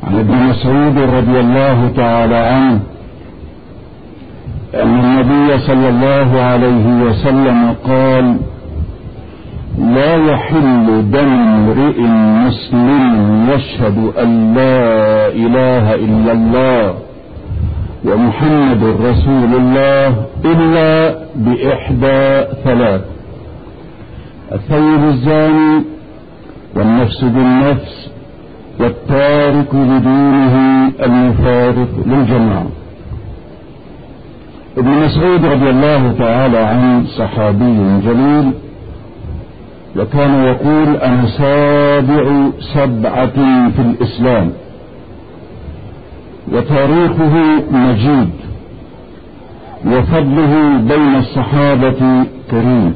عن ابن مسعود رضي الله تعالى عنه أن النبي صلى الله عليه وسلم قال: لا يحل دم امرئ مسلم يشهد أن لا إله إلا الله ومحمد رسول الله إلا بإحدى ثلاث: الثيب الزاني، والنفس بالنفس، والتارك لدينه المفارق للجماعة. ابن مسعود رضي الله تعالى عنه صحابي جليل، وكان يقول: أنا سابع سبعة في الإسلام، وتاريخه مجيد، وفضله بين الصحابة كريم.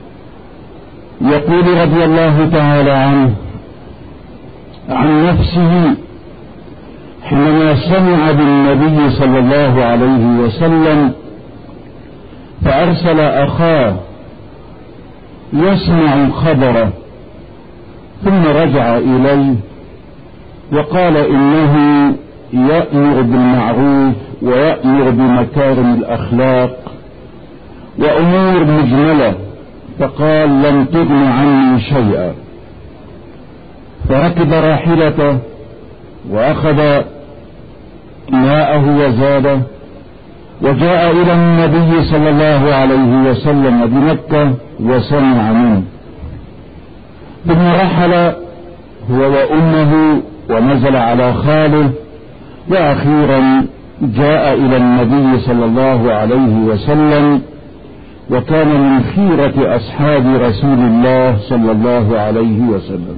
يقول رضي الله تعالى عنه عن نفسه حينما سمع بالنبي صلى الله عليه وسلم فأرسل أخاه يسمع خبره، ثم رجع إليه وقال: إنه يأمر بالمعروف ويأمر بمكارم الأخلاق وأمور مجملة، فقال: لن تغن عني شيئا. فركب راحلته وأخذ ماءه وزاده، وجاء إلى النبي صلى الله عليه وسلم بمكة وسمع منه، ثم رحل هو وأمه ونزل على خاله، وأخيرا جاء إلى النبي صلى الله عليه وسلم، وكان من خيرة أصحاب رسول الله صلى الله عليه وسلم.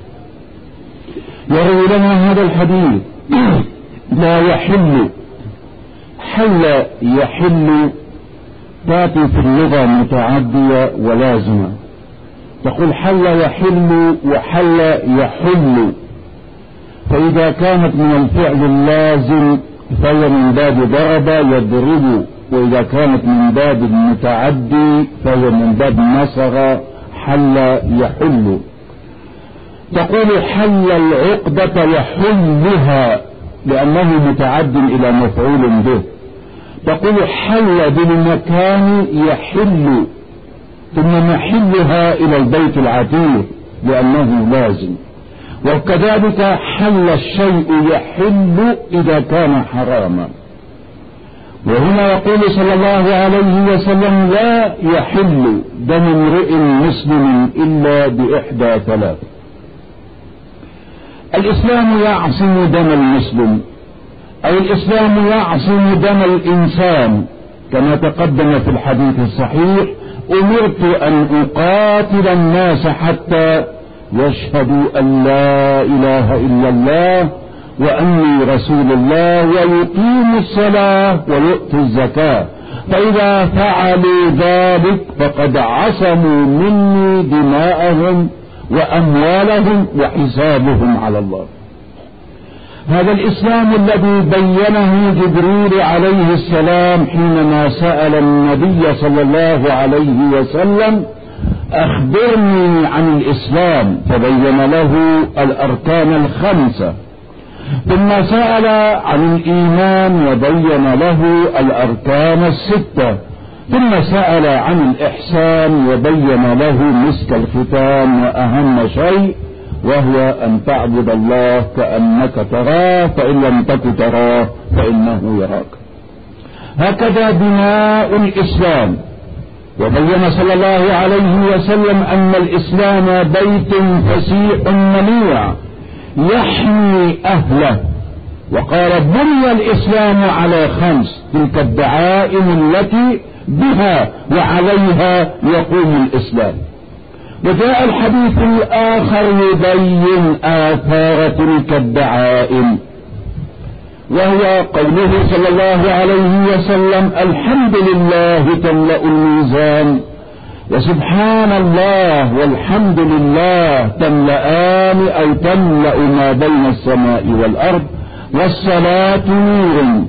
يروي لنا هذا الحديث: لا يحل، حل يحل تأتي في اللغة متعدية ولازمة، تقول حل يحل وحل يحل، فإذا كانت من الفعل اللازم فهي من باب ضرب يضرب، وإذا كانت من باب المتعدي فهي من باب نصر حل يحل. تقول حل العقدة يحلها لأنه متعد إلى مفعول به. تقول حل بالمكان يحل، ثم محلها إلى البيت العتيق لأنه لازم. وكذلك حل الشيء يحل إذا كان حراما. وهنا يقول صلى الله عليه وسلم: لا يحل دم امرئ مسلم إلا بإحدى ثلاث. الإسلام يعصم دم المسلم، أو الإسلام يعصم دم الإنسان، كما تقدم في الحديث الصحيح: أمرت أن أقاتل الناس حتى يشهدوا أن لا إله إلا الله وأني رسول الله ويقيموا الصلاة ويؤتوا الزكاة، فإذا فعلوا ذلك فقد عصموا مني دماءهم وأموالهم وحسابهم على الله. هذا الإسلام الذي بينه جبريل عليه السلام حينما سأل النبي صلى الله عليه وسلم: أخبرني عن الإسلام، فبين له الأركان الخمسة، ثم سأل عن الإيمان وبين له الأركان الستة، ثم سأل عن الإحسان وبين له مسك الختام وأهم شيء، وهو أن تعبد الله كأنك تراه، فإن لم تك تراه فإنه يراك. هكذا بناء الإسلام. وبين صلى الله عليه وسلم أن الإسلام بيت فسيح منيع يحمي أهله، وقال: بني الإسلام على خمس، تلك الدعائم التي بها وعليها يقوم الإسلام. وجاء الحديث الآخر يبين آثار تلك الدعائم، وهو قوله صلى الله عليه وسلم: الحمد لله تملأ الميزان، وسبحان الله والحمد لله تملأان، أو تملأ ما بين السماء والأرض، والصلاة نور،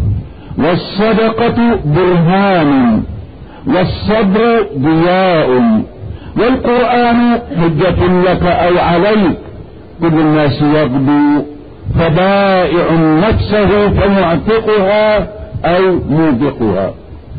والصدقة برهان، والصبر ضياء، والقرآن حجة لك أو عليك. كل الناس يغدو فبائع نفسه فمعتقها أو موبقها.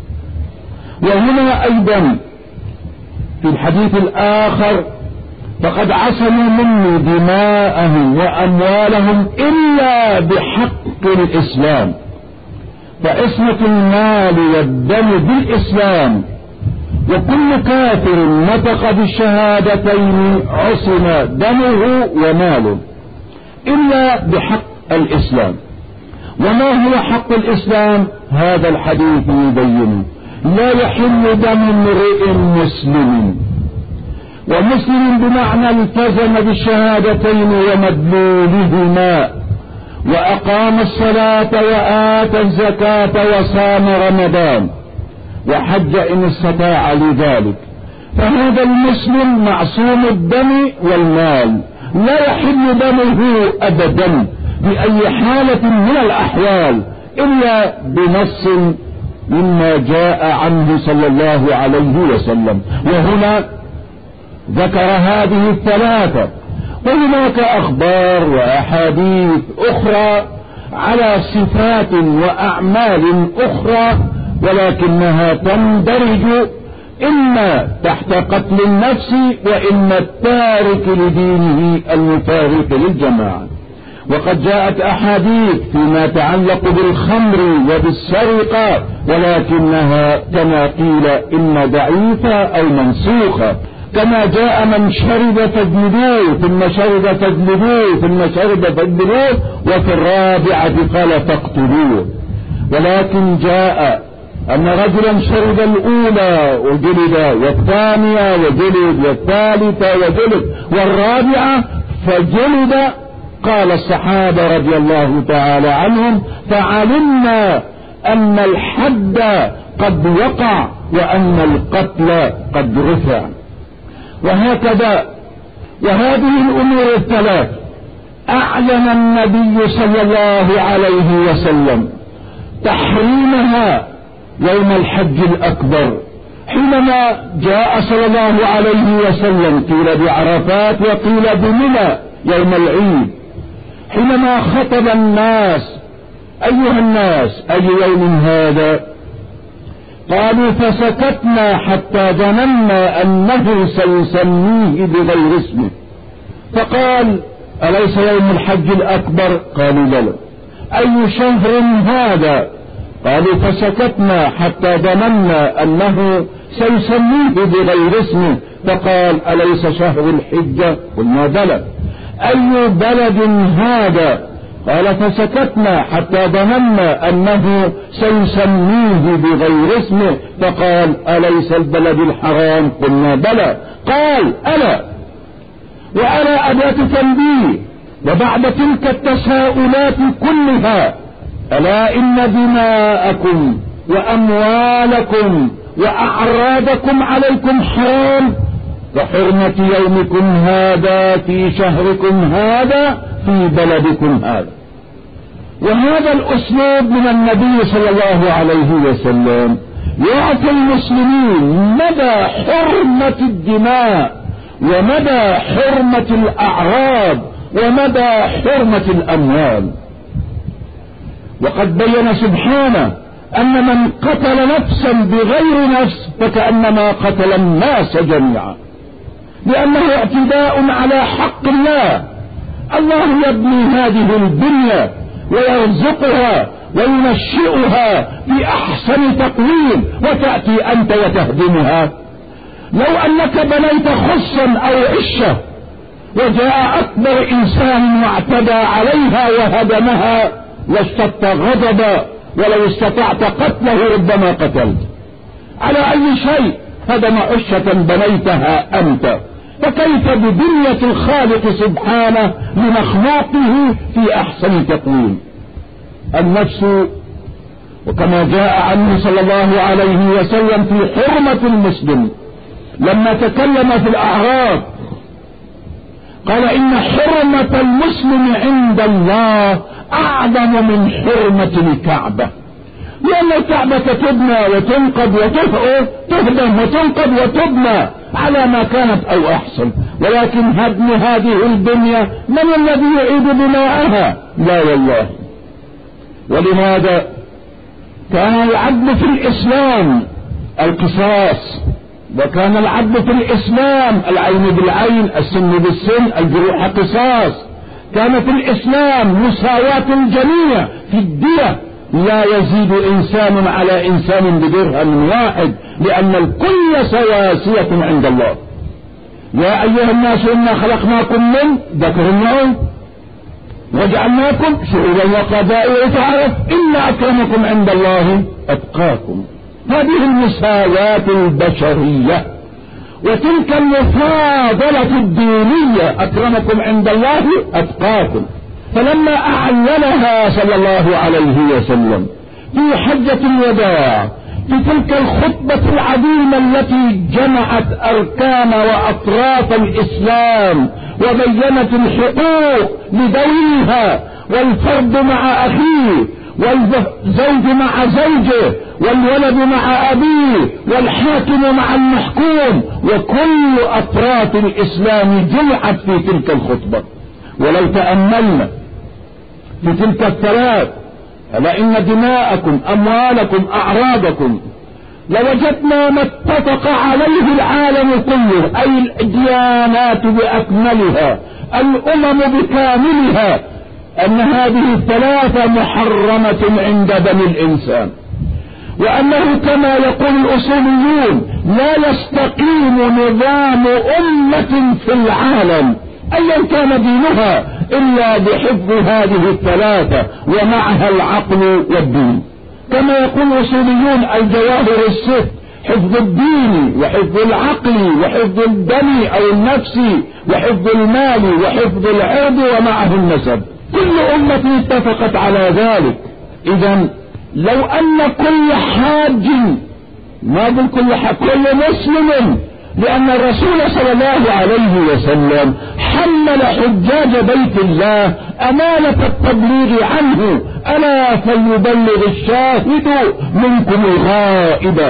وهنا أيضا في الحديث الآخر فقد عصموا مني دماءهم وأموالهم إلا بحق الإسلام، فعصمة المال والدم بالإسلام، وكل كافر نطق بالشهادتين عصم دمه وماله إلا بحق الإسلام. وما هو حق الإسلام؟ هذا الحديث يبينه: لا يحل دم امرئ مسلم، ومسلم بمعنى التزم بالشهادتين ومدلولهما، وأقام الصلاة وآتى الزكاة وصام رمضان وحج إن استطاع لذلك، فهذا المسلم معصوم الدم والمال، لا يحل دمه أبدا بأي حالة من الأحوال إلا بنص مما جاء عنه صلى الله عليه وسلم. وهنا ذكر هذه الثلاثة، وهناك أخبار وأحاديث أخرى على صفات وأعمال أخرى، ولكنها تندرج إما تحت قتل النفس وإما التارك لدينه المفارق للجماعة. وقد جاءت أحاديث فيما يتعلق بالخمر وبالسرقة، ولكنها كما قيل إما ضعيفة أو منسوخة، كما جاء من شرب فاجلدوه، ثم شرب فاجلدوه، ثم شرب فاجلدوه، وفي الرابعة قال فاقتلوه. ولكن جاء أن رجلا شرب الأولى وجلد، والثانية وجلد، والثالثة وجلد، والرابعة فجلد. قال الصحابة رضي الله تعالى عنهم: فعلمنا أن الحد قد وقع وأن القتل قد رفع. وهكذا وهذه الأمور الثلاث أعلن النبي صلى الله عليه وسلم تحريمها يوم الحج الأكبر، حينما جاء صلى الله عليه وسلم قيل بعرفات وقيل بمنى يوم العيد، حينما خطب الناس: أيها الناس أي يوم هذا؟ قالوا: فسكتنا حتى ظننا أنه سيسميه بغير اسمه. فقال: أليس يوم الحج الأكبر؟ قالوا: بلى. أي شهر هذا؟ قالوا: فسكتنا حتى ظننا أنه سيسميه بغير اسمه. فقال: أليس شهر الحجة؟ قلنا: بلى. أي بلد هذا؟ قال: فسكتنا حتى ظننا أنه سيسميه بغير اسمه. فقال: أليس البلد الحرام؟ قلنا: بلى. قال: ألا. وألا أداة تنبيه. وبعد تلك التساؤلات كلها: ألا إن دماءكم وأموالكم وأعراضكم عليكم حرام كحرمة يومكم هذا في شهركم هذا في بلدكم هذا. وهذا الأسلوب من النبي صلى الله عليه وسلم يعطي المسلمين مدى حرمة الدماء ومدى حرمة الأعراض ومدى حرمة الأموال. وقد بين سبحانه أن من قتل نفسا بغير نفس فكأنما قتل الناس جميعا، لأنه اعتداء على حق الله. الله يبني هذه الدنيا ويرزقها وينشئها في أحسن تقويم، وتأتي أنت وتهدمها. لو أنك بنيت خصا أو عشة وجاء أكبر إنسان واعتدى عليها وهدمها لاشتدت غضبا، ولو استطعت قتله ربما قتلت. على أي شيء هدم عشة بنيتها أنت، فكيف ببنية الخالق سبحانه لمخلوقه في أحسن تقويم؟ النفس، وكما جاء عنه صلى الله عليه وسلم في حرمة المسلم لما تكلم في الأعراض قال: إن حرمة المسلم عند الله أعظم من حرمة الكعبة، لأن الكعبة تبنى وتنقض وتهدم وتنقض وتبنى على ما كانت أو أحسن، ولكن هدم هذه البنية من الذي يعيد بناءها؟ لا والله. ولهذا كان العدل في الإسلام القصاص، وكان العدل في الإسلام العين بالعين، السن بالسن، الجروح قصاص. كان في الإسلام مساواة الجميع في الدية، لا يزيد إنسان على إنسان بدرهم واحد، لأن الكل سواسية عند الله. يا أيها الناس إنا خلقناكم من ذكر وأنثى وجعلناكم شعوبا وقبائل تعرف إن أكرمكم عند الله أتقاكم. هذه المساواة البشرية، وتلك المفاضلة الدينية، أكرمكم عند الله أتقاكم. فلما أعلنها صلى الله عليه وسلم في حجة الوداع، في تلك الخطبة العظيمة التي جمعت أركان وأطراف الإسلام وبينت الحقوق لذويها، والفرد مع أخيه، والزوج مع زوجه، والولد مع أبيه، والحاكم مع المحكوم، وكل أطراف الإسلام جمعت في تلك الخطبة. ولو تأملنا في تلك الثلاث، ألا إن دماءكم أموالكم أعراضكم، لوجدنا ما اتفق عليه العالم كله، أي الديانات بأكملها، الأمم بكاملها، أن هذه الثلاثة محرمة عند بني الإنسان، وأنه كما يقول الأصوليون لا يستقيم نظام أمة في العالم أيا كان دينها إلا بحفظ هذه الثلاثة، ومعها العقل والدين. كما يقول الأصوليون الجواهر الست: حفظ الدين وحفظ العقل وحفظ الدم أو النفس وحفظ المال وحفظ العرض ومعه النسب. كل أمة اتفقت على ذلك. إذن لو أن كل حاج، ما بالكل حاج، كل مسلم، لأن الرسول صلى الله عليه وسلم حمل حجاج بيت الله أمانة التبليغ عنه: ألا فليبلغ الشاهد منكم الغائب.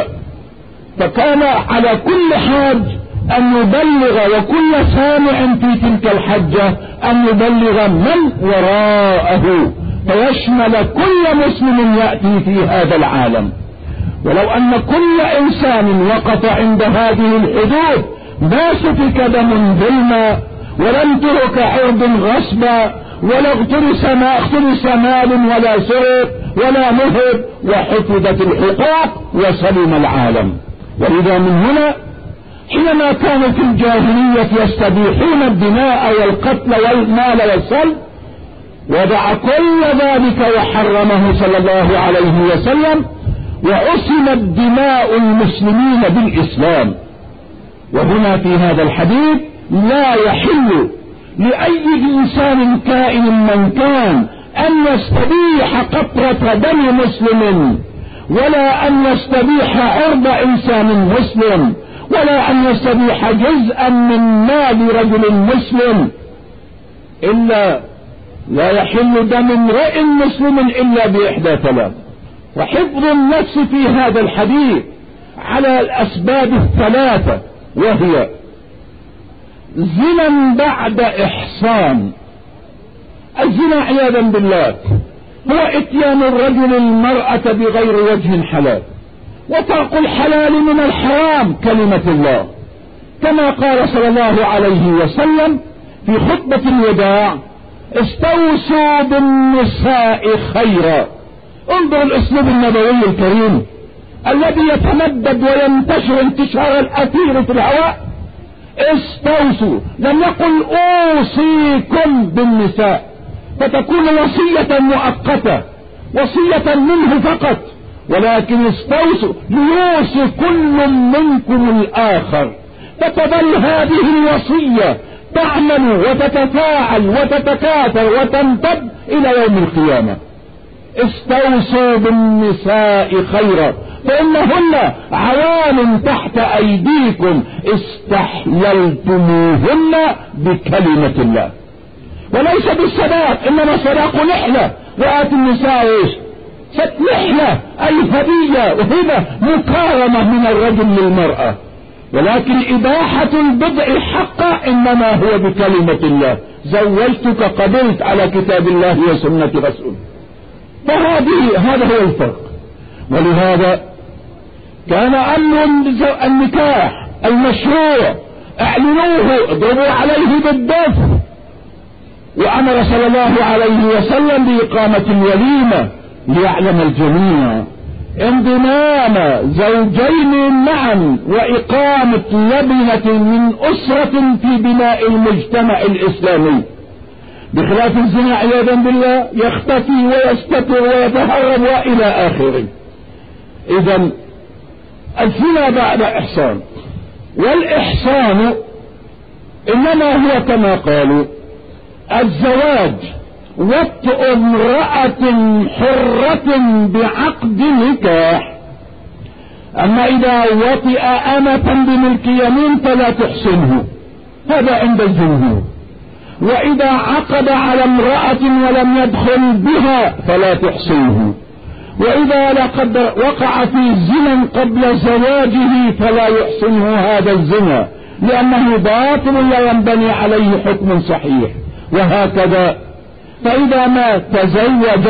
فكان على كل حاج أن يبلغ، وكل سامع في تلك الحجة أن يبلغ من وراءه، فيشمل كل مسلم يأتي في هذا العالم. ولو أن كل إنسان وقف عند هذه الحدود ما سفك دم ظلما، ولم ترك عرض غصبا، ولا اغترس مال ولا سرق ولا نهب، وحفظت الحقوق وسلم العالم. ولذا من هنا حينما كانوا في الجاهلية يستبيحون الدماء والقتل والمال والسلب، وضع كل ذلك وحرمه صلى الله عليه وسلم، وعصمت دماء المسلمين بالإسلام. وهنا في هذا الحديث لا يحل لأي إنسان كائن من كان أن يستبيح قطرة دم مسلم، ولا أن يستبيح عرض إنسان مسلم، ولا أن يستبيح جزءا من مال رجل مسلم، إلا لا يحل دم امرئ مسلم إلا بإحدى ثلاث. وحفظ النفس في هذا الحديث على الأسباب الثلاثة، وهي زنا بعد إحصان. الزنا عياذا بالله هو إتيان الرجل المرأة بغير وجه حلال، وفرق الحلال من الحرام كلمة الله، كما قال صلى الله عليه وسلم في خطبة الوداع: استوصوا بالنساء خيرا. انظر الاسلوب النبوي الكريم الذي يتمدد وينتشر انتشار الاثير في الهواء. استوصوا، لم يقل اوصيكم بالنساء فتكون وصية مؤقتة، وصية منه فقط، ولكن استوصوا ليوصي كل منكم الآخر، فتظل هذه الوصية تعمل وتتفاعل وتتكاثر وتمتد إلى يوم القيامة. استوصوا بالنساء خيرا فإنهن عوان تحت أيديكم استحللتموهن بكلمة الله، وليس بالصداق، إنما الصداق نحلة، وآت النساء إيش؟ نحلة، أي هدية وهبة مكارمة من الرجل للمرأة. ولكن إباحة البدع حقا إنما هو بكلمة الله، زوجتك قبلت على كتاب الله وسنة رسوله. هذا هو الفرق. ولهذا كان أمر النكاح المشروع اعلنوه، اضربوا عليه بالدف، وأمر صلى الله عليه وسلم بإقامة الوليمة ليعلم الجميع انضمام زوجين معا وإقامة لبنة من أسرة في بناء المجتمع الإسلامي، بخلاف الزنا عياذا بالله يختفي ويستتر ويتهرب وإلى آخره. إذن الزنا بعد إحصان، والإحصان إنما هو كما قالوا الزواج وطء امرأة حرة بعقد نكاح. أما إذا وطئ أمة بملك يمين فلا تحسنه، هذا عند الجمهور. وإذا عقد على امرأة ولم يدخل بها فلا تحسنه. وإذا لقد وقع في زنا قبل زواجه فلا يحسنه هذا الزنا، لأنه باطل لا ينبني عليه حكم صحيح. وهكذا فإذا ما تزوج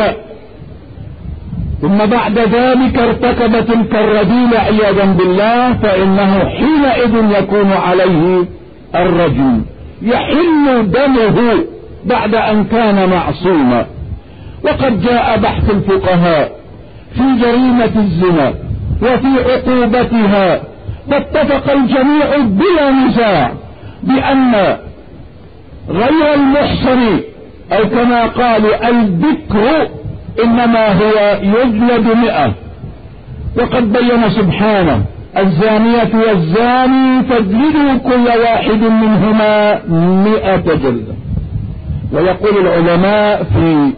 ثم بعد ذلك ارتكب تلك الرذيلة عياذا بالله فإنه حينئذ يكون عليه الرجم، يحل دمه بعد أن كان معصوما. وقد جاء بحث الفقهاء في جريمة الزنا وفي عقوبتها، فاتفق الجميع بلا نزاع بأن غير المحصن أو كما قالوا البكر إنما هو يجلد 100. وقد بين سبحانه الزانية والزاني فاجلدوا كل واحد منهما 100 جلدة. ويقول العلماء في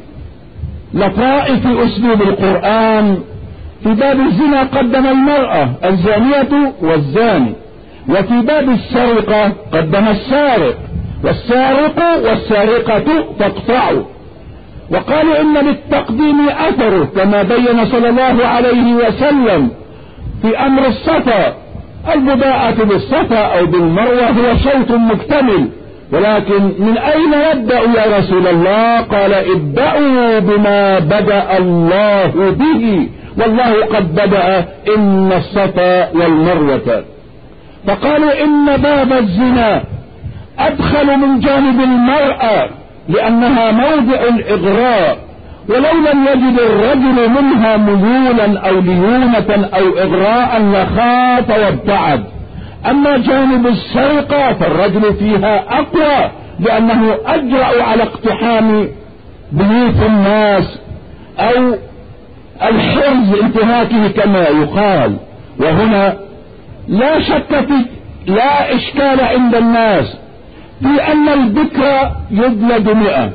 لطائف أسلوب القرآن في باب الزنا قدم المرأة الزانية والزاني، وفي باب السرقة قدم السارق، والسارق والسارقة فاقطعوا. وقالوا إن للتقديم أثره كما بين صلى الله عليه وسلم في أمر الصفا، البداءة بالصفا أو بالمروة هو شوط مكتمل، ولكن من أين نبدأ يا رسول الله؟ قال ابدأوا بما بدأ الله به، والله قد بدأ إن الصفا والمروة. فقالوا إن باب الزنا أدخل من جانب المرأة لأنها موضع الإغراء، ولو لم يجد الرجل منها ميولا أو ليونة أو إغراء لخاف وابتعد. أما جانب السرقة فالرجل فيها أقوى لأنه أجرأ على اقتحام بيوت الناس أو الحرز انتهاكه كما يقال. وهنا لا شك لا إشكال عند الناس في أن البكر يجلد 100،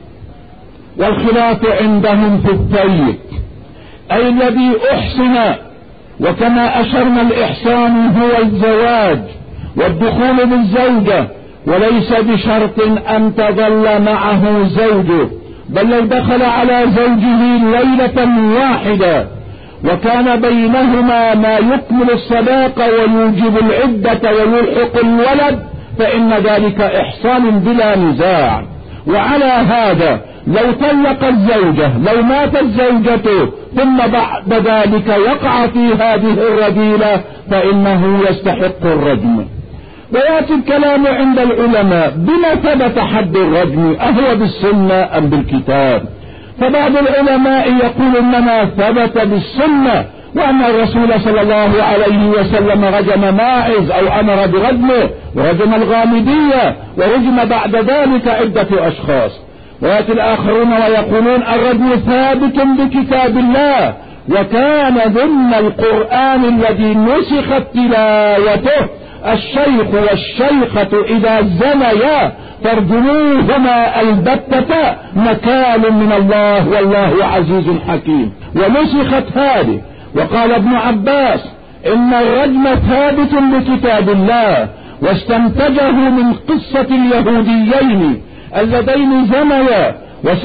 والخلاف عندهم في الثيب أي الذي أحسن. وكما أشرنا الإحسان هو الزواج والدخول بالزوجة، وليس بشرط أن تظل معه زوجه، بل لو دخل على زوجه ليلة واحدة وكان بينهما ما يكمل الصداقة ويوجب العدة ويلحق الولد فإن ذلك إحسان بلا نزاع. وعلى هذا لو طلق الزوجة، لو ماتت زوجته ثم بعد ذلك يقع في هذه الرذيلة فإنه يستحق الرجم. ويأتي الكلام عند العلماء بما ثبت حد الرجم، أهو بالسنة أم بالكتاب؟ فبعض العلماء يقول إنما ثبت بالسنة، وأن الرسول صلى الله عليه وسلم رجم ماعز أو أمر برجمه، ورجم الغامدية، ورجم بعد ذلك عدة أشخاص. ويأتي الآخرون ويقولون الرجم ثابت بكتاب الله، وكان ضمن القرآن الذي نسخت تلاوته الشيخ والشيخة إذا زنيا فارجموهما البتة نكال من الله والله عزيز حكيم. ونسخت هذه. وقال ابن عباس إن الرجم ثابت بكتاب الله، واستنتجه من قصة اليهوديين اللذين زنيا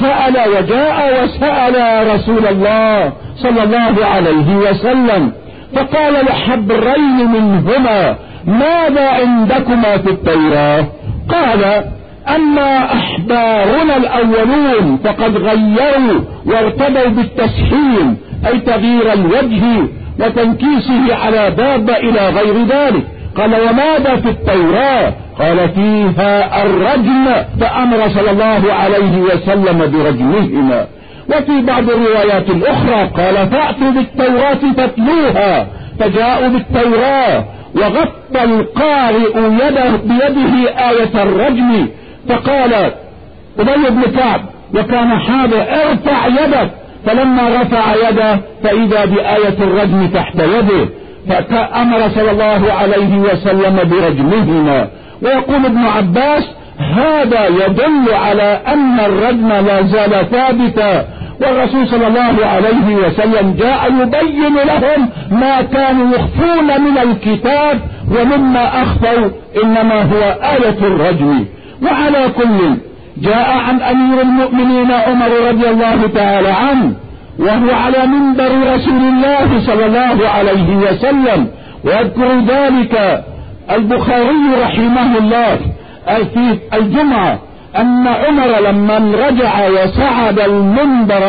وجاء وسأل رسول الله صلى الله عليه وسلم، فقال لحبرين منهما ماذا عندكما في التوراة؟ قال أما أحبارنا الأولون فقد غيروا وارتدوا بالتسحيم، أي تغيير الوجه وتنكيسه على دابة إلى غير ذلك. قال وماذا في التوراة؟ قال فيها الرجم، فأمر صلى الله عليه وسلم برجمهما. وفي بعض الروايات الأخرى قال فأتوا بالتوراة فاتلوها، فجاءوا بالتوراة وغطى القارئ يده بيده آية الرجم، فقال أبي بن كعب وكان حاضر ارفع يدك، فلما رفع يده فإذا بآية الرجم تحت يده، فأمر صلى الله عليه وسلم برجمهما. ويقول ابن عباس هذا يدل على أن الرجم لا زال ثابتا، والرسول صلى الله عليه وسلم جاء يبين لهم ما كانوا يخفون من الكتاب، ومما أخفوا إنما هو آية الرجم. وعلى كل جاء عن أمير المؤمنين عمر رضي الله تعالى عنه وهو على منبر رسول الله صلى الله عليه وسلم، ويذكر ذلك البخاري رحمه الله في الجمعة أن عمر لما رجع وصعد المنبر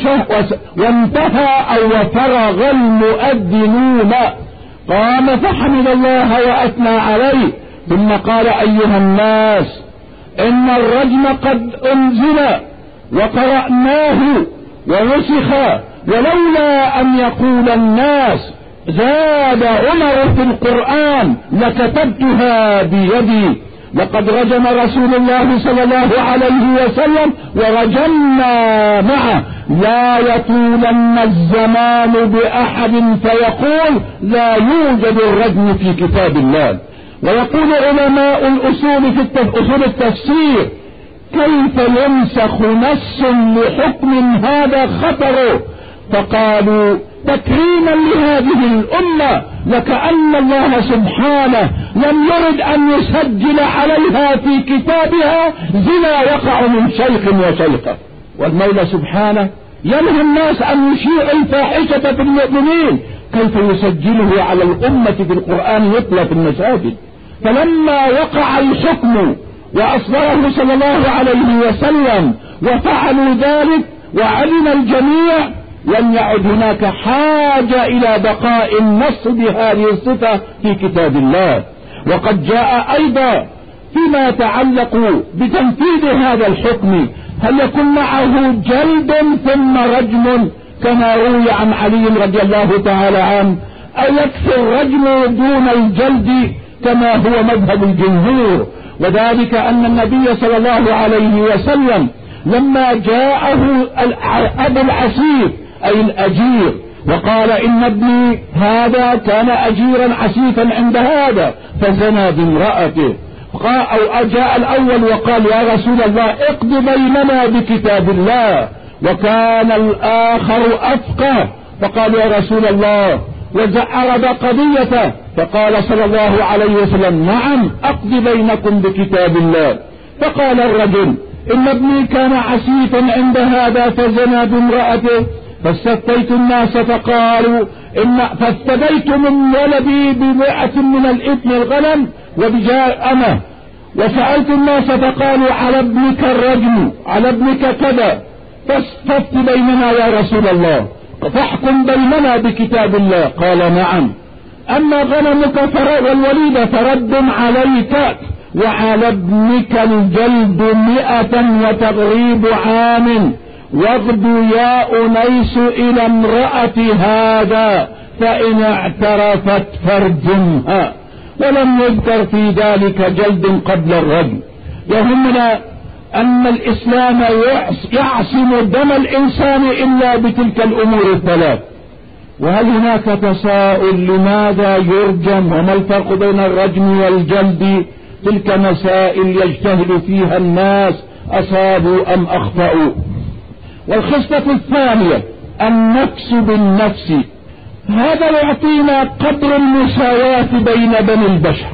وانتهى أو وفرغ المؤذنون قام فحمد الله وأثنى عليه، ثم قال أيها الناس إن الرجم قد أنزل وقرأناه ونسخ، ولولا أن يقول الناس زاد عمر في القرآن لكتبتها بيدي. لقد رجم رسول الله صلى الله عليه وسلم ورجمنا معه، لا يطولن الزمان بأحد فيقول لا يوجد الرجم في كتاب الله. ويقول علماء الأصول في أصول التفسير كيف ينسخ نص لحكم هذا خطره؟ فقالوا تكريما لهذه الأمة، لكأن الله سبحانه لم يرد أن يسجل عليها في كتابها زنا يقع من شيخ وشيخة. والمولى سبحانه ينهى الناس أن يشيعوا الفاحشة في المؤمنين، كيف يسجله على الأمة في القرآن يتلى في المساجد؟ فلما وقع الحكم وأصدره صلى الله عليه وسلم وفعلوا ذلك وعلم الجميع، لم يعد هناك حاجة إلى بقاء النص بهذه الصفة في كتاب الله. وقد جاء أيضا فيما يتعلق بتنفيذ هذا الحكم هل يكون معه جلد ثم رجم كما روي عن علي رضي الله تعالى عنه، أو يكفي الرجم دون الجلد كما هو مذهب الجمهور. وذلك أن النبي صلى الله عليه وسلم لما جاءه أبو العسير أي الأجير وقال إن ابني هذا كان أجيرا عسيفا عند هذا فزنى بامرأته، أو جاء الأول وقال يا رسول الله اقض بيننا بكتاب الله، وكان الآخر أفقه فقال يا رسول الله وعرض قضيته، فقال صلى الله عليه وسلم نعم أقض بينكم بكتاب الله. فقال الرجل إن ابني كان عسيفا عند هذا فزنى بامرأته، فاستفتيت الناس فقالوا فافتديت من ولدي ب100 من الإبن الغنم وبجاء أنا، وسألت الناس فقالوا على ابنك الرجم على ابنك كذا، فاستفت بيننا يا رسول الله فاحكم بيننا بكتاب الله. قال نعم، أما غنمك والوليد فرد عليك، وعلى ابنك الجلد 100 وتغريب عام، واغدو يا أنيس إلى امرأة هذا فإن اعترفت فارجمها. ولم يذكر في ذلك جلد قبل الرجم. يهمنا أن الإسلام يعصم دم الإنسان إلا بتلك الأمور الثلاث. وهل هناك تساؤل لماذا يرجم وما الفرق بين الرجم والجلد؟ تلك مسائل يجتهد فيها الناس أصابوا أم أخطأوا. والخصلة الثانية النفس بالنفس، هذا يعطينا قدر المساواة بين بني البشر.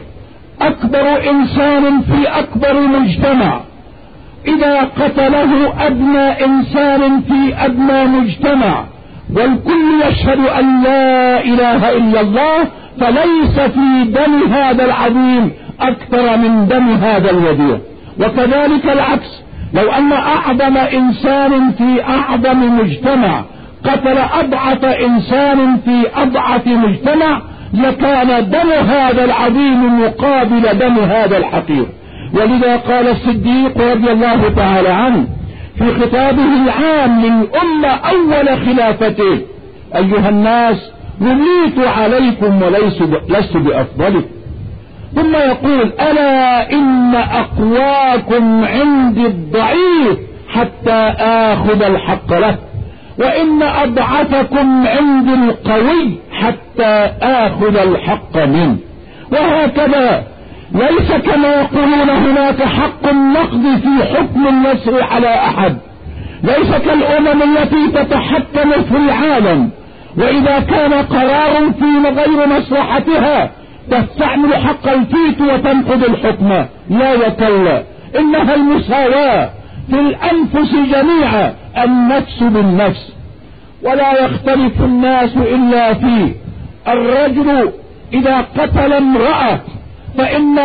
أكبر إنسان في أكبر مجتمع إذا قتله أدنى إنسان في أدنى مجتمع والكل يشهد أن لا إله إلا الله، فليس في دم هذا العظيم أكثر من دم هذا الوديع. وكذلك العكس، لو أن أعظم إنسان في أعظم مجتمع قتل أضعف إنسان في أضعف مجتمع لكان دم هذا العظيم مقابل دم هذا الحقير. ولذا قال الصديق رضي الله تعالى عنه في خطابه العام للأمة أول خلافته: أيها الناس وليت عليكم ولست بأفضلكم. ثم يقول: ألا إن أقواكم عندي الضعيف حتى آخذ الحق له، وإن أضعفكم عندي القوي حتى آخذ الحق منه. وهكذا ليس كما يقولون هناك حق النقد في حكم النصر على أحد، ليس كالأمم التي تتحكم في العالم وإذا كان قرار في غير مصلحتها تستعمل حق الفيت وتنقض الحكم. لا وكلا، إنها المساواة في الأنفس جميعا، النفس بالنفس. ولا يختلف الناس إلا فيه. الرجل إذا قتل امرأة فإن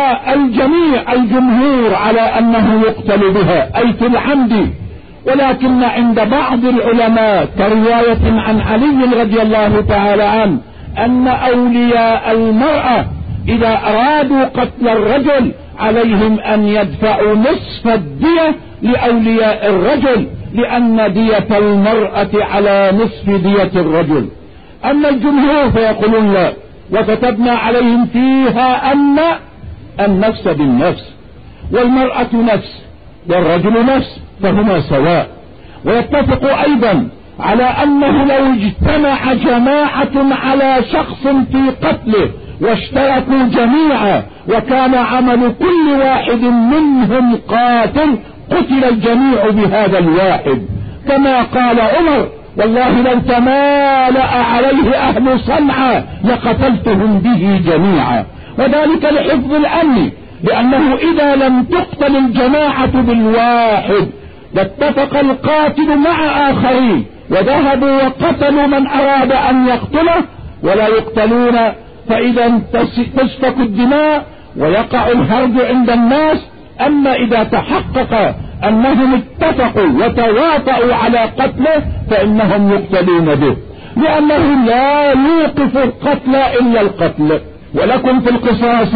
الجمهور على أنه يقتل بها أي في العمد، ولكن عند بعض العلماء كرواية عن علي رضي الله تعالى عنه أن أولياء المرأة إذا أرادوا قتل الرجل عليهم أن يدفعوا نصف الدية لأولياء الرجل، لأن دية المرأة على نصف دية الرجل. أما الجمهور فيقولون لا، وكتبنا عليهم فيها أن النفس بالنفس، والمرأة نفس والرجل نفس، فهما سواء. ويتفق أيضا على أنه لو اجتمع جماعة على شخص في قتله واشتركوا جميعا وكان عمل كل واحد منهم قاتل قتل الجميع بهذا الواحد، كما قال عمر: والله لو تمالأ عليه أهل صنعاء لقتلتهم به جميعا. وذلك لحفظ الأمن، لأنه إذا لم تقتل الجماعة بالواحد لاتفق القاتل مع آخرين وذهبوا وقتلوا من أراد أن يقتله ولا يقتلون، فإذا تسفك الدماء ويقع الهرج عند الناس. أما إذا تحقق أنهم اتفقوا وتواطؤوا على قتله فإنهم يقتلون به، لأنه لا يوقف القتل إلا القتل، ولكم في القصاص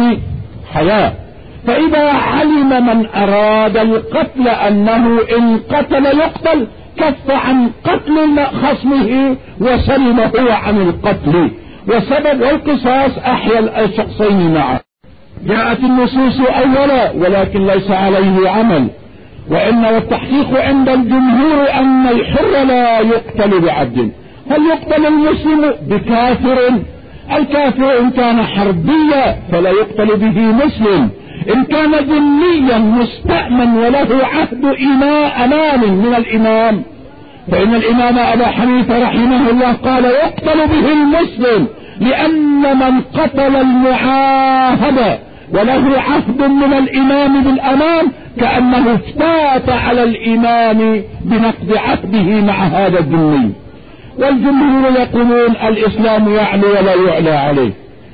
حياة. فإذا علم من أراد القتل أنه إن قتل يقتل كف عن قتل خصمه وسلم هو عن القتل، وسبب القصاص أحيا الشخصين معا. جاءت النصوص أولا ولكن ليس عليه عمل، وإن التحقيق عند الجمهور أن الحر لا يقتل بعبد. هل يقتل المسلم بكافر؟ الكافر إن كان حربيا فلا يقتل به مسلم، إن كان ذميا مستأمن وله عهد أمان من الإمام فإن الإمام أبا حنيفة رحمه الله قال يقتل به المسلم، لأن من قتل المعاهد وله عهد من الإمام بالأمان كأنه افتات على الإمام بنقض عهده مع هذا الذمي. والجمهور يقولون الإسلام يعلو ولا يعلى عليه.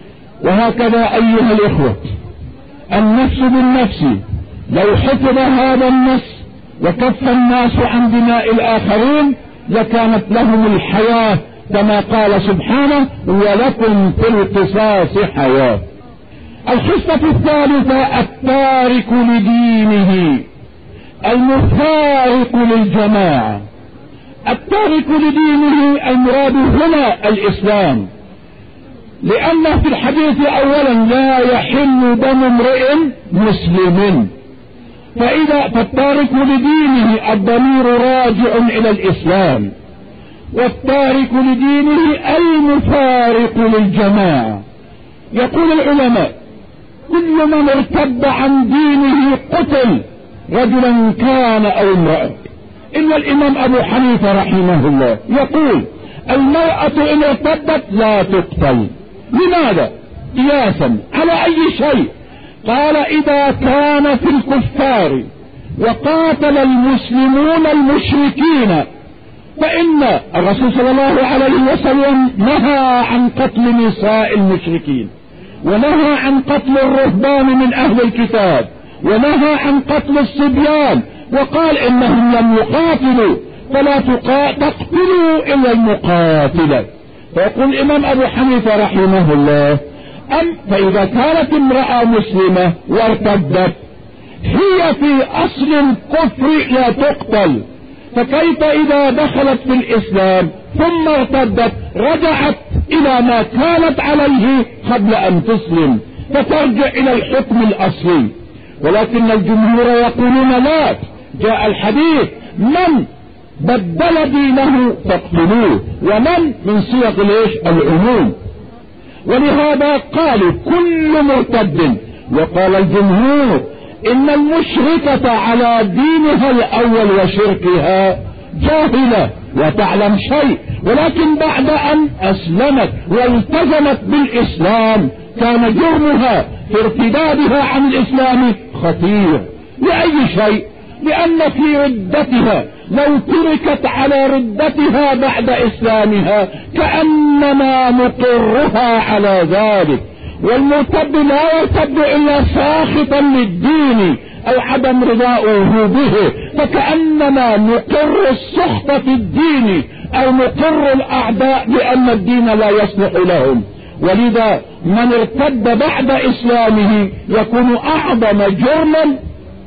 وهكذا أيها الإخوة، النفس بالنفس، لو حفظ هذا النص وكف الناس عن دماء الآخرين لكانت لهم الحياة كما قال سبحانه: ولكم في القصاص حياة. الخصلة الثالثة: التارك لدينه المفارق للجماعة. التارك لدينه المراد هنا الإسلام، لأن في الحديث أولا لا يحل دم امرئ مسلم، فالتارك لدينه الضمير راجع إلى الإسلام، والتارك لدينه المفارق للجماعة. يقول العلماء: كل من ارتد عن دينه قتل، رجلا كان أو امرأة. إن الإمام أبو حنيفة رحمه الله يقول: المرأة إن ارتدت لا تقتل. لماذا؟ قياسا على أي شيء؟ قال: إذا كان في الكفار وقاتل المسلمون المشركين فإن الرسول صلى الله عليه وسلم نهى عن قتل نساء المشركين، ونهى عن قتل الرهبان من أهل الكتاب، ونهى عن قتل الصبيان، وقال إنهم لم يقاتلوا فلا تقتلوا إلا المقاتل. فيقول الإمام أبو حنيفة رحمه الله: فإذا كانت امرأة مسلمة وارتدت هي في أصل الكفر لا تقتل، فكيف إذا دخلت في الإسلام ثم ارتدت رجعت إلى ما كانت عليه قبل أن تسلم فترجع إلى الحكم الأصلي؟ ولكن الجمهور يقولون لا، جاء الحديث: من بدل دينه فاقتلوه، ومن من صيغ العموم. ولهذا قالوا كل مرتد. وقال الجمهور إن المشركة على دينها الأول وشركها جاهلة وتعلم شيء، ولكن بعد أن أسلمت والتزمت بالإسلام كان جرمها في ارتدادها عن الإسلام خطير. لأي شيء؟ لأن في ردتها لو تركت على ردتها بعد إسلامها كأنما نقرها على ذلك، والمرتد لا يرتد إلا ساخطا للدين أو عدم رضاؤه به، فكأنما نقر السخط في الدين أو نقر الأعداء بأن الدين لا يصلح لهم. ولذا من ارتد بعد إسلامه يكون أعظم جرما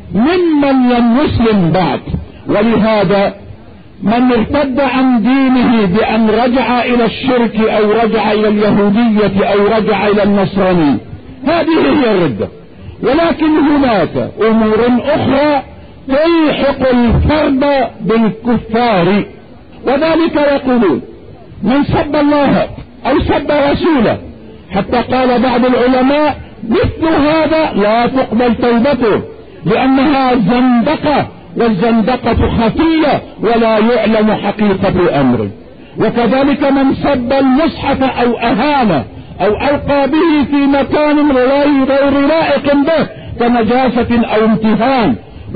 ممن لم يسلم بعد. ولهذا من ارتد عن دينه بأن رجع إلى الشرك أو رجع إلى اليهودية أو رجع إلى النصرانية هذه هي الردة. ولكن هناك أمور أخرى تلحق الفرد بالكفار، وذلك يقولون: من سب الله أو سب رسوله، حتى قال بعض العلماء: مثل هذا لا تقبل توبته لأنها زندقة، والزندقة خفية ولا يعلم حقيقة أمره. وكذلك من سب المصحف أو أهانه أو ألقى به في مكان غير لائق به كنجاسة أو امتهان.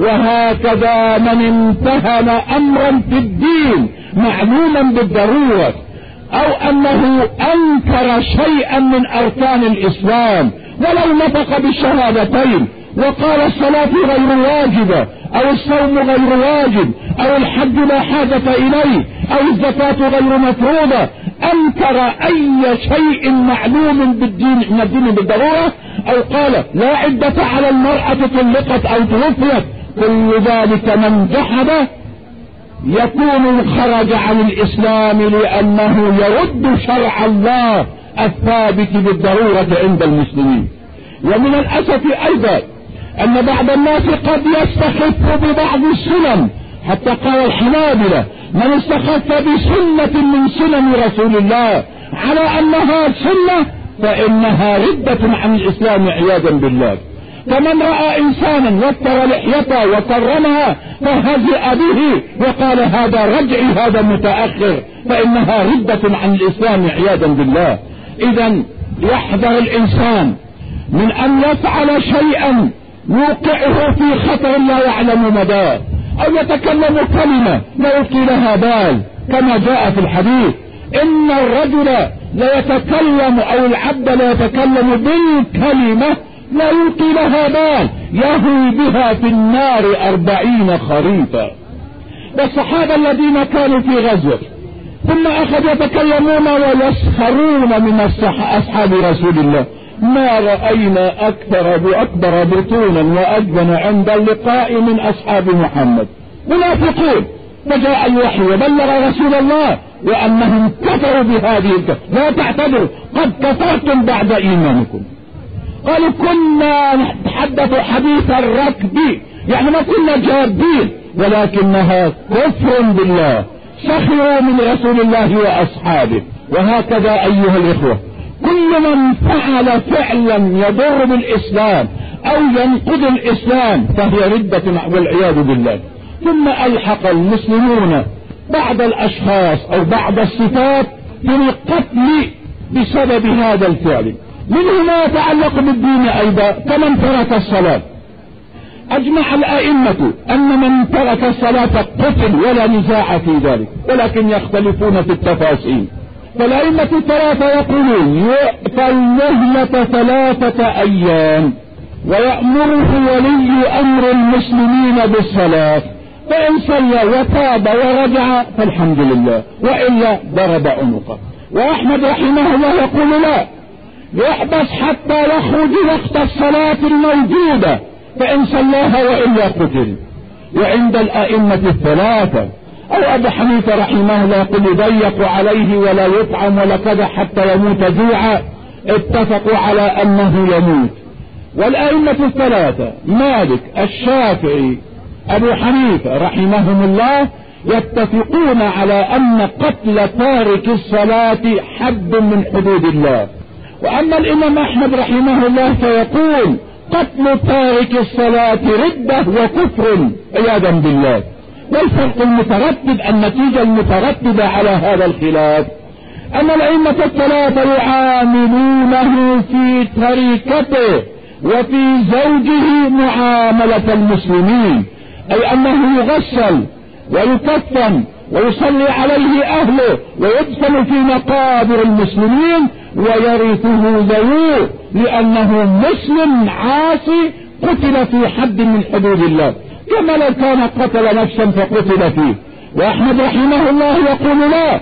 وهكذا من امتهن أمرا في الدين معلوما بالضرورة، أو أنه أنكر شيئا من أركان الإسلام ولو نطق بالشهادتين وقال الصلاة غير واجبة أو الصوم غير واجب أو الحج لا حاجة إليه أو الزكاة غير مفروضة، أنكر أي شيء معلوم بالدين من الدين بالضرورة، أو قال لا عدة على المرأة طلقت أو توفيت، كل ذلك من جحد يكون خرج عن الإسلام لأنه يرد شرع الله الثابت بالضرورة عند المسلمين. ومن الأسف أيضا أن بعض الناس قد يستخف ببعض السنن، حتى قال الحنابلة: من استخف بسنة من سنن رسول الله على أنها سنة فإنها ردة عن الإسلام عياذا بالله. فمن رأى إنسانا وتر لحيته وكرمها فهزئ به وقال: هذا رجعي، هذا متأخر، فإنها ردة عن الإسلام عياذا بالله. إذا يحذر الإنسان من أن يفعل شيئا يوقعه في خطر لا يعلم مداه، أو يتكلم كلمة لا يلقي لها بال، كما جاء في الحديث: إن الرجل لا يتكلم أو العبد لا يتكلم بالكلمة لا يلقي لها بال يهوي بها في النار 40 خريفا. والصحابة الذين كانوا في غزوة ثم أخذوا يتكلمون ويسخرون من أصحاب رسول الله: ما رأينا أكبر بطونا وأجبن عند اللقاء من أصحاب محمد، منافقون. فجاء الوحي وبلغ رسول الله وأنهم كفروا بهذه الكفر، لا تعتذروا قد كفرتم بعد إيمانكم. قالوا: كنا نتحدث حديث الركب، يعني ما كنا جادين، ولكنها كفر بالله، سخروا من رسول الله وأصحابه. وهكذا أيها الإخوة، كل من فعل فعلا يضر بالإسلام أو ينقض الإسلام فهي ردة والعياذ بالله. ثم ألحق المسلمون بعض الأشخاص أو بعض الصفات في القتل بسبب هذا الفعل، منه ما يتعلق بالدين أيضا، كمن ترك الصلاة. أجمع الأئمة أن من ترك الصلاة قتل ولا نزاع في ذلك، ولكن يختلفون في التفاصيل. فالأئمة الثلاثة يقولون يؤتى المهلة 3 أيام ويأمره ولي أمر المسلمين بالصلاة، فإن صلى وتاب ورجع فالحمد لله، وإلا ضرب عنقه. وأحمد رحمه الله يقول لا، يحبس حتى يخرج وقت الصلاة الموجودة، فإن صلاها وإلا قتل. وعند الأئمة الثلاثة أو أبو حنيفة رحمه الله يقول يضيق عليه ولا يطعم ولا كذا حتى يموت جوعا، اتفقوا على أنه يموت. والأئمة الثلاثة مالك الشافعي أبو حنيفة رحمهم الله يتفقون على أن قتل تارك الصلاة حد من حدود الله. وأما الإمام أحمد رحمه الله فيقول قتل تارك الصلاة ردة وكفر عياذا بالله. والفرق المترتب النتيجة المترتبة على هذا الخلاف أن الأئمة الثلاثة يعاملونه في طريقته وفي زوجه معاملة المسلمين، أي أنه يغسل ويكفن ويصلي عليه أهله ويدفن في مقابر المسلمين ويرثه ذووه، لأنه مسلم عاصي قتل في حد من حدود الله، كما لو كان قتل نفسا فقتل فيه. وأحمد رحمه الله يقول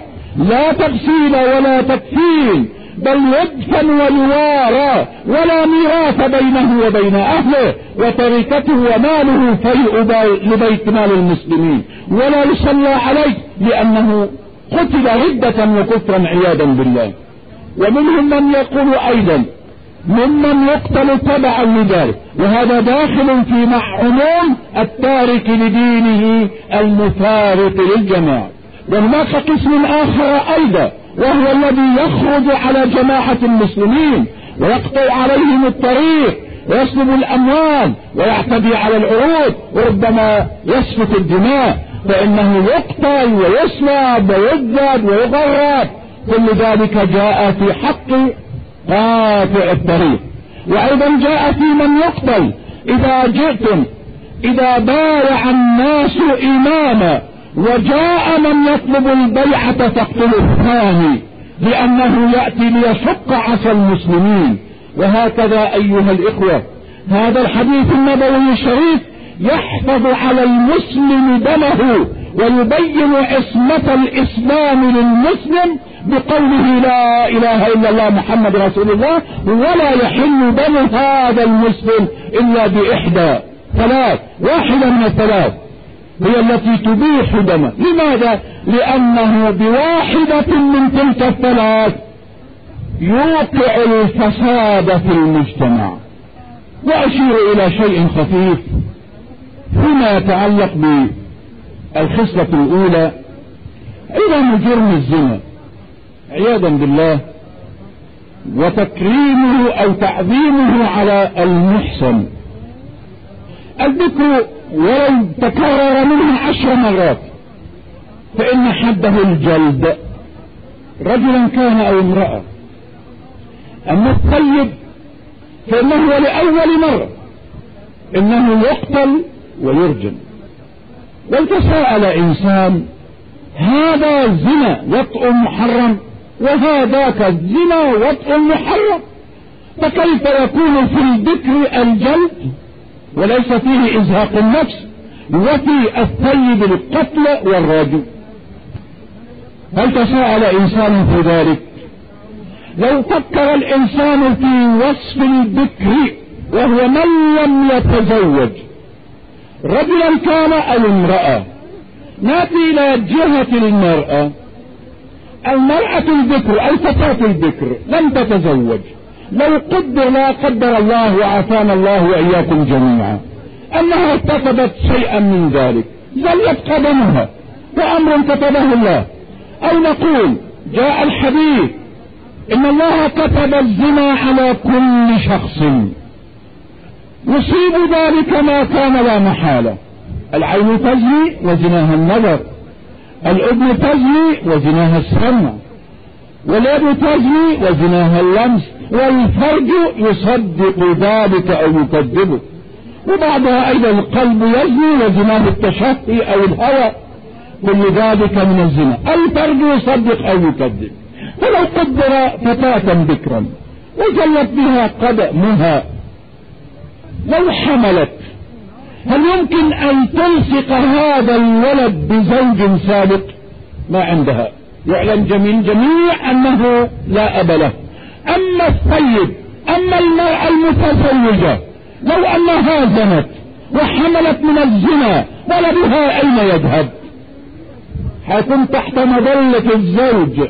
لا تغسيل ولا تكفين، بل يدفن ويوارى، ولا ميراث بينه وبين أهله، وتركته وماله فيء لبيت مال المسلمين، ولا يصلى عليه لأنه قتل ردة وكفرا عياذا بالله. ومنهم من يقول أيضا ممن يقتل تبعا لذلك، وهذا داخل في عموم التارك لدينه المفارق للجماعة. وهناك قسم آخر أيضا وهو الذي يخرج على جماعة المسلمين ويقطع عليهم الطريق ويسلب الأموال ويعتدي على العروض وربما يسفك الدماء، فإنه يقتل ويسلب ويجلد ويغرب. كل ذلك جاء في حق قاطع الطريق. وأيضا جاء في من يقتل إذا بايع الناس إماما وجاء من يطلب البيعة فاقتلوا الثاني، لأنه يأتي ليشق عصا المسلمين. وهكذا أيها الإخوة هذا الحديث النبوي الشريف يحفظ على المسلم دمه ويبين عصمة الإسلام للمسلم بقوله لا إله إلا الله محمد رسول الله، ولا يحل دم هذا المسلم إلا بإحدى ثلاث، واحدة من الثلاث هي التي تبيح دمه. لماذا؟ لأنه بواحدة من تلك الثلاث يوقع الفساد في المجتمع. وأشير إلى شيء خفيف فيما يتعلق بالخصلة الأولى، عظم جرم الزنا عياذا بالله وتكريمه أو تعظيمه على المحصن. الذكر ولو تكرر منه 10 مرات فإن حده الجلد، رجلا كان أو امرأة. أما الطيب فإنه لأول مرة إنه يقتل ويرجم. وتساءل إنسان هذا زنا وطء محرم وهذاك الزنا وطء محرم، فكيف يكون في الذكر الجلد وليس فيه إزهاق النفس وفي الطيب القتل والرجم؟ هل تساءل إنسان في ذلك؟ لو فكر الإنسان في وصف الذكر وهو من لم يتزوج، رجلا كان أو امرأة، نأتي إلى جهة المرأة الذكر الفتاة الذكر لم تتزوج، لو قدر لا قدر الله وعافانا الله وإياكم جميعا أنها ارتكبت شيئا من ذلك، زلت قدمها وأمر كتبه الله. أو نقول جاء الحديث إن الله كتب الزنا على كل شخص، يصيب ذلك ما كان لا محالة. العين تزني وزناها النظر، الأذن تزني وزناها السمع، واليد تزني وزناها اللمس، والفرج يصدق ذلك أو يكذبه. وبعدها أيضا القلب يزني وزناه التشهي أو الهوى، كل ذلك من الزنا. الفرد يصدق أو يكذب. فلو قدر فتاة بكرا وجلت بها قدمها لو حملت، هل يمكن أن تلصق هذا الولد بزوج سابق؟ ما عندها. يعلم جميع أنه لا أب له. أما السيد، أما المرأة المتزوجة، لو أنها زنت وحملت من الزنا ولدها أين يذهب؟ حيكون تحت مظلة الزوج،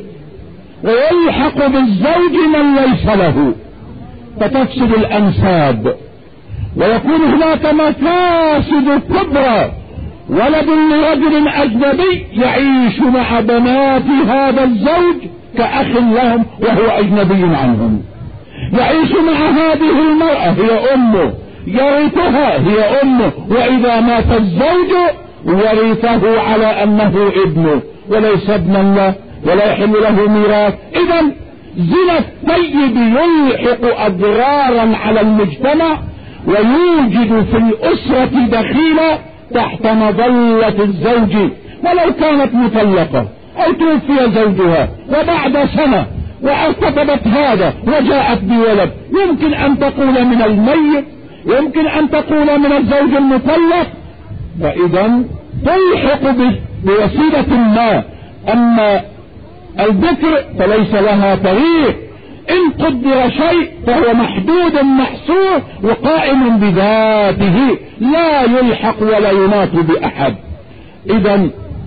ويلحق بالزوج من ليس له، فتفسد الأنساب ويكون هناك مفاسد كبرى. ولد لرجل أجنبي يعيش مع بنات هذا الزوج كأخ لهم وهو أجنبي عنهم، يعيش مع هذه المرأة هي أمه، يرثها هي أمه، وإذا مات الزوج ورثه على أنه ابنه وليس ابنا له ولا يحل له ميراث. إذا زنا السيد يلحق أضرارا على المجتمع ويوجد في الأسرة دخيلة تحت مظلة الزوج. ولو كانت مطلقة أو توفي زوجها وبعد سنة واعتقدت هذا وجاءت بولد، يمكن أن تقول من الميت، يمكن أن تقول من الزوج المطلق، فإذا تلحق بوسيلة ما. أما الذكر فليس لها طريق، إن قدر شيء فهو محدود محصور وقائم بذاته، لا يلحق ولا يناط بأحد. إذا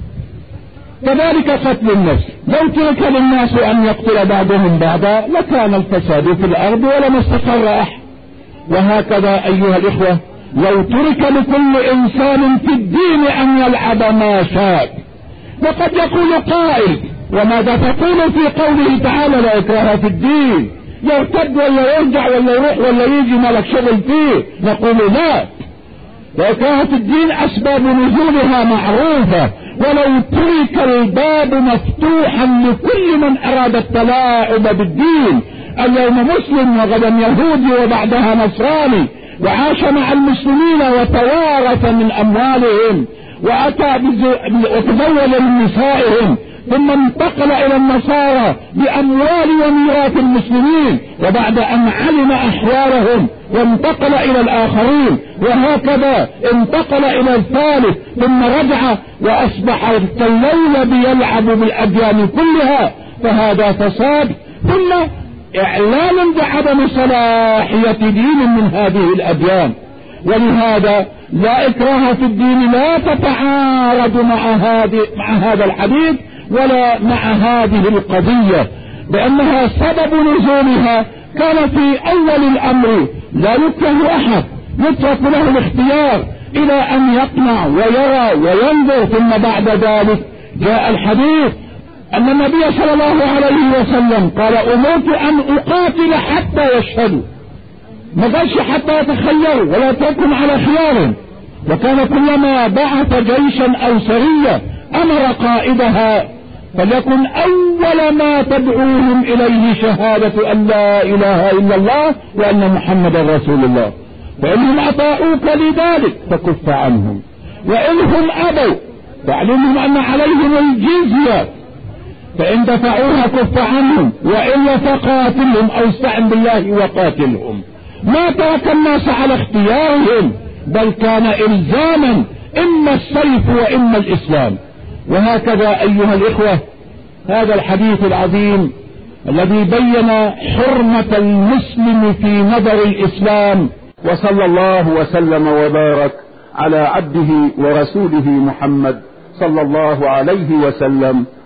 كذلك قتل النفس، لو ترك للناس أن يقتل بعضهم بعضا لكان الفساد في الأرض ولما استقر أحد. وهكذا أيها الإخوة لو ترك لكل إنسان في الدين أن يلعب ما شاء. وقد يقول قائل: وماذا تقول في قوله تعالى لا إكراه في الدين؟ يرتد ولا يرجع ولا يروح ولا يجي ما لك شغل فيه. نقول لا إكراه في الدين أسباب نزولها معروفة، ولو ترك الباب مفتوحا لكل من أراد التلاعب بالدين، اليوم مسلم وغدا يهودي وبعدها نصراني، وعاش مع المسلمين وتوارث من أموالهم وأتى وتزوج من نسائهم، ثم انتقل إلى النصارى بأموال وميراث المسلمين، وبعد أن علم أحوالهم وانتقل إلى الآخرين، وهكذا انتقل إلى الثالث، ثم رجع وأصبح كالليل بيلعب بالأديان كلها. فهذا فساد، ثم إعلان بعدم صلاحية دين من هذه الأديان. ولهذا لا إكراه في الدين لا تتعارض مع هذا الحديث ولا مع هذه القضية، لأنها سبب نزولها كان في أول الأمر لا يكره أحد، يترك له الاختيار إلى أن يقنع ويرى وينظر، ثم بعد ذلك جاء الحديث أن النبي صلى الله عليه وسلم قال: أمرت أن أقاتل حتى يشهدوا، ما قالش حتى يتخيروا ولا تكن على خيار. وكان كلما بعث جيشا أو سرية أمر قائدها فليكن أول ما تدعوهم إليه شهادة أن لا إله إلا الله وأن محمد رسول الله، فإنهم أطاعوك لذلك فكف عنهم، وإنهم أبوا فاعلمهم أن عليهم الجزية، فإن دفعوها كف عنهم، وإلا فقاتلهم أو استعن بالله وقاتلهم. ما ترك الناس على اختيارهم، بل كان إلزاما، إما السيف وإما الإسلام. وهكذا أيها الإخوة هذا الحديث العظيم الذي بين حرمة المسلم في نظر الإسلام. وصلى الله وسلم وبارك على عبده ورسوله محمد صلى الله عليه وسلم